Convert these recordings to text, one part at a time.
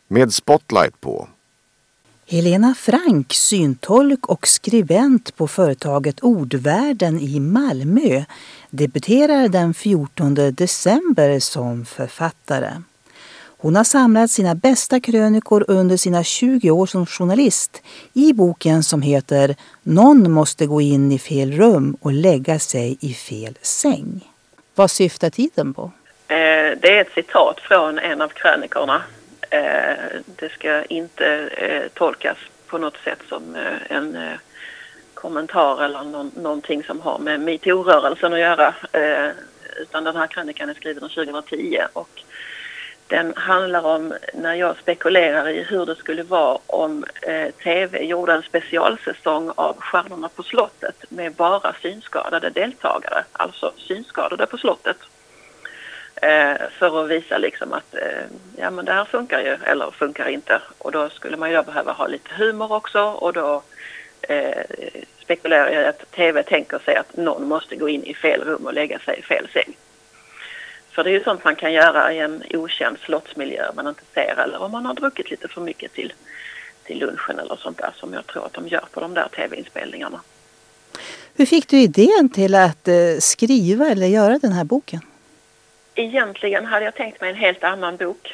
Med spotlight på Helena Frank, syntolk och skribent på företaget Ordvärlden i Malmö, debuterar den 14 december som författare. Hon har samlat sina bästa krönikor under sina 20 år som journalist i boken som heter Någon måste gå in i fel rum och lägga sig i fel säng. Vad syftar titeln på? Det är ett citat från en av krönikorna. Det ska inte tolkas på något sätt som en kommentar eller någonting som har med MeToo-rörelsen att göra. Utan den här krönikan är skriven 2010 och den handlar om när jag spekulerar i hur det skulle vara om TV gjorde en specialsäsong av Stjärnorna på slottet med bara synskadade deltagare, alltså synskadade på slottet. För att visa liksom att ja, men det här funkar ju, eller funkar inte. Och då skulle man ju då behöva ha lite humor också, och då spekulerar jag att TV tänker sig att någon måste gå in i fel rum och lägga sig i fel säng. För det är ju sånt man kan göra i en okänd slottsmiljö man inte ser, eller om man har druckit lite för mycket till lunchen eller sånt där, som jag tror att de gör på de där TV-inspelningarna. Hur fick du idén till att skriva eller göra den här boken? Egentligen hade jag tänkt mig en helt annan bok.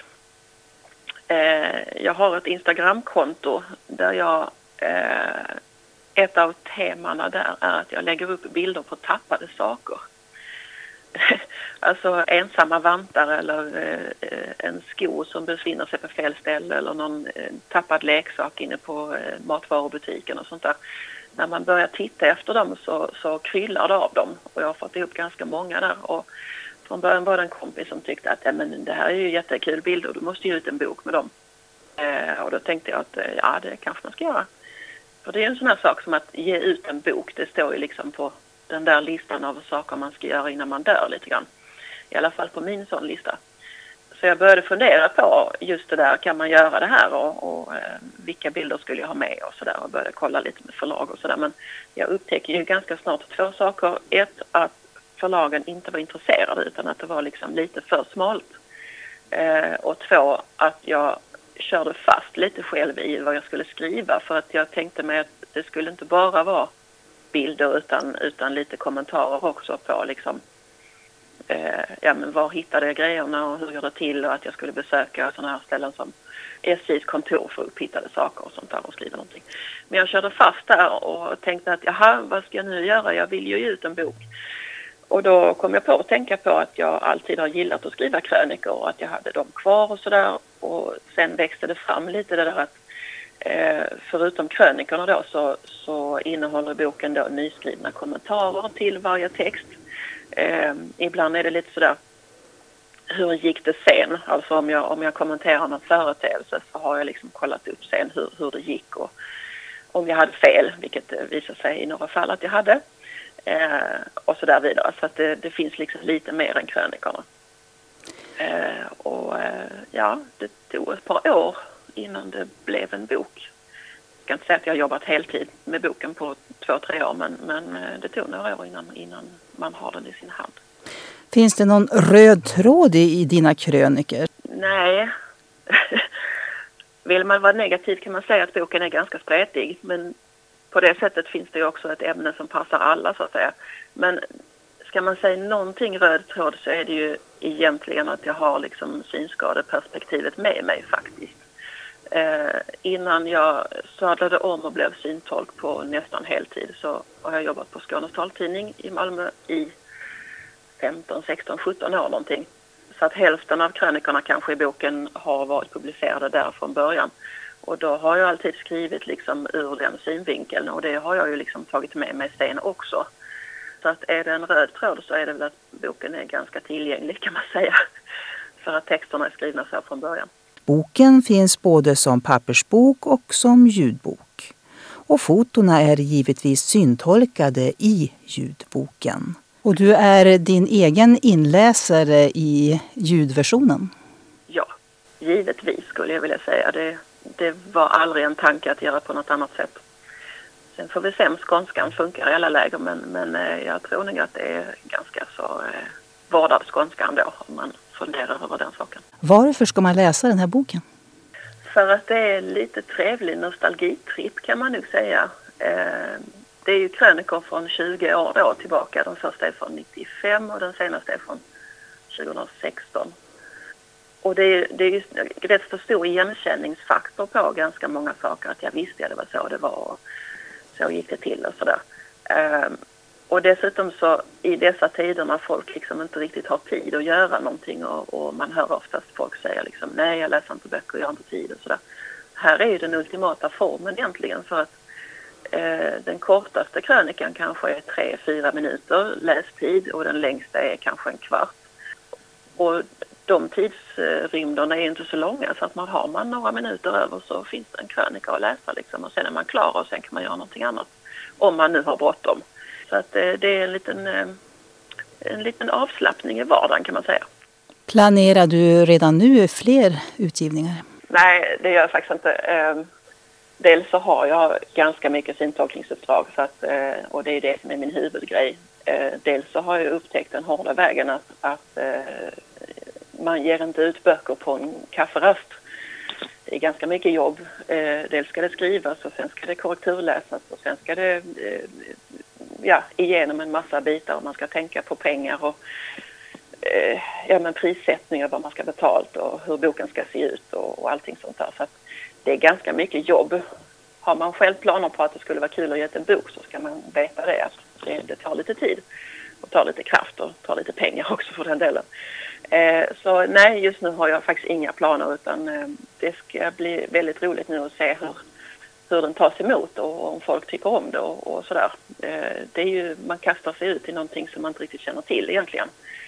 Jag har ett Instagramkonto där jag ett av temana där är att jag lägger upp bilder på tappade saker. Alltså ensamma vantar eller en sko som befinner sig på fel ställe eller någon tappad leksak inne på matvarubutiken och sånt där. När man börjar titta efter dem så kryllar det av dem, och jag har fått ihop ganska många där. Och från början var det en kompis som tyckte att men det här är ju jättekul bilder och du måste ge ut en bok med dem. Och då tänkte jag att ja, det kanske man ska göra. För det är en sån här sak som att ge ut en bok, det står ju liksom på den där listan av saker man ska göra innan man dör lite grann. I alla fall på min sån lista. Så jag började fundera på just det där, kan man göra det här och vilka bilder skulle jag ha med och sådär, och började kolla lite med förlag och sådär. Men jag upptäcker ju ganska snart två saker. Ett, att förlagen inte var intresserade utan att det var liksom lite för smalt. Och två, att jag körde fast lite själv i vad jag skulle skriva, för att jag tänkte mig att det skulle inte bara vara bilder utan lite kommentarer också på liksom ja, men var hittade jag grejerna och hur gör det till, och att jag skulle besöka sådana här ställen som SJs kontor för upphittade saker och sånt där och skriva någonting. Men jag körde fast där och tänkte att jaha, vad ska jag nu göra? Jag vill ju ge ut en bok. Och då kom jag på att tänka på att jag alltid har gillat att skriva krönikor och att jag hade dem kvar och sådär. Och sen växte det fram lite det där att förutom krönikorna då så innehåller boken då nyskrivna kommentarer till varje text. Ibland är det lite sådär, hur gick det sen? Alltså om jag kommenterar någon företeelse så har jag liksom kollat upp sen hur det gick och om jag hade fel, vilket visar sig i några fall att jag hade. Och så där vidare. Så att det finns liksom lite mer än krönikorna. Ja, det tog ett par år innan det blev en bok. Jag kan inte säga att jag har jobbat heltid med boken på 2-3 år, men det tog några år innan man har den i sin hand. Finns det någon röd tråd i dina kröniker? Nej. Vill man vara negativ kan man säga att boken är ganska spretig, men på det sättet finns det ju också ett ämne som passar alla så att säga. Men ska man säga någonting röd tråd så är det ju egentligen att jag har liksom synskadeperspektivet med mig faktiskt. Innan jag sadlade om och blev syntolk på nästan heltid så har jag jobbat på Skånes taltidning i Malmö i 15, 16, 17 år någonting. Så att hälften av krönikorna kanske i boken har varit publicerade där från början. Och då har jag alltid skrivit liksom ur den synvinkeln, och det har jag ju liksom tagit med mig sen också. Så att är det en röd tråd så är det väl att boken är ganska tillgänglig kan man säga. För att texterna är skrivna så här från början. Boken finns både som pappersbok och som ljudbok. Och fotona är givetvis syntolkade i ljudboken. Och du är din egen inläsare i ljudversionen? Ja, givetvis skulle jag vilja säga. Det var aldrig en tanke att göra på något annat sätt. Sen får vi se om skånskan funkar i alla läger, men jag tror nog att det är ganska så vårdad skånska ändå om man funderar över den saken. Varför ska man läsa den här boken? för att det är lite trevlig nostalgitripp kan man nog säga. Det är ju krönikor från 20 år då tillbaka. Den första är från 95 och den senaste är från 2016. Och det är ju rätt så stor igenkänningsfaktor på ganska många saker. Att jag visste att det var så det var och så gick det till och sådär. Och dessutom så i dessa tider när folk liksom inte riktigt har tid att göra någonting och man hör oftast folk säga liksom nej, jag läser inte böcker, jag har inte tid och sådär. Här är ju den ultimata formen egentligen för att den kortaste krönikan kanske är 3-4 minuter lästid och den längsta är kanske en kvart. Och de tidsrymderna är inte så långa så att har man några minuter över så finns det en krönika att läsa liksom, och sen är man klar och sen kan man göra någonting annat om man nu har bråttom. Så att det är en liten avslappning i vardagen kan man säga. Planerar du redan nu fler utgivningar? Nej, det gör jag faktiskt inte. Dels så har jag ganska mycket syntolkningsuppdrag så att, och det är det som är min huvudgrej. Dels så har jag upptäckt den hårda vägen att man ger inte ut böcker på en kafferast. Det är ganska mycket jobb. Dels ska det skrivas och sen ska det korrekturläsas och sen ska det igenom en massa bitar och man ska tänka på pengar och prissättning och vad man ska betalt och hur boken ska se ut och allting sånt där. Så att det är ganska mycket jobb. Har man själv planer på att det skulle vara kul att ge ut en bok så ska man veta det. Att det tar lite tid och tar lite kraft och tar lite pengar också för den delen. Så nej, just nu har jag faktiskt inga planer utan det ska bli väldigt roligt nu att se hur den tas emot och om folk tycker om det och sådär. Det är ju, man kastar sig ut i någonting som man inte riktigt känner till egentligen.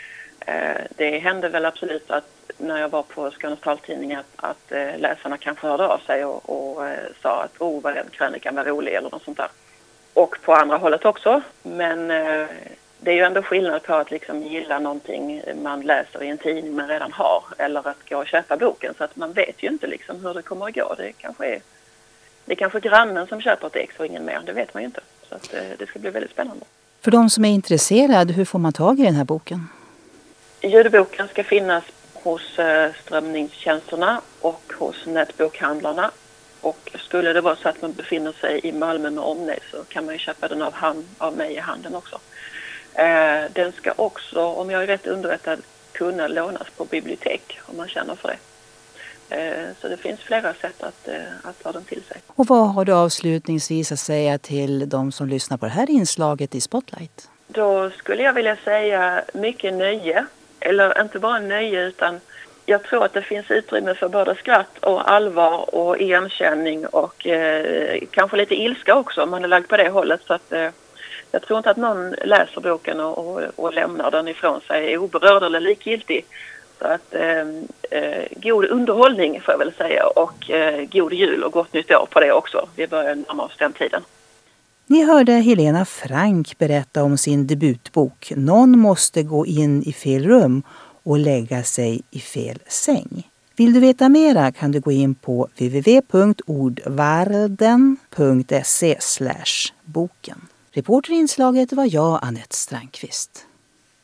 Det hände väl absolut att när jag var på Skånes taltidning att läsarna kanske hörde av sig och sa att vad den krönikan var rolig eller något sånt där. Och på andra hållet också. Men det är ju ändå skillnad på att liksom gilla någonting man läser i en tidning man redan har eller att gå och köpa boken så att man vet ju inte liksom hur det kommer att gå. Det är kanske grannen som köper ett ex och ingen mer, det vet man ju inte. Så att det ska bli väldigt spännande. För de som är intresserade, hur får man tag i den här boken? Ljudboken ska finnas hos strömningstjänsterna och hos nätbokhandlarna. Och skulle det vara så att man befinner sig i Malmö med omnejd så kan man ju köpa den av mig i handen också. Den ska också, om jag är rätt underrättad, kunna lånas på bibliotek om man känner för det. Så det finns flera sätt att ta den till sig. Och vad har du avslutningsvis att säga till de som lyssnar på det här inslaget i Spotlight? Då skulle jag vilja säga mycket nöje. Eller inte bara nöje utan jag tror att det finns utrymme för både skratt och allvar och igenkänning och kanske lite ilska också om man är lagd på det hållet. Så att jag tror inte att någon läser boken och lämnar den ifrån sig oberörd eller likgiltig. Så att god underhållning får jag väl säga och god jul och gott nytt år på det också. Vi börjar närma oss den tiden. Ni hörde Helena Frank berätta om sin debutbok Någon måste gå in i fel rum och lägga sig i fel säng. Vill du veta mera kan du gå in på www.ordvarden.se/boken. Reporter i inslaget var jag, Anette Strandqvist.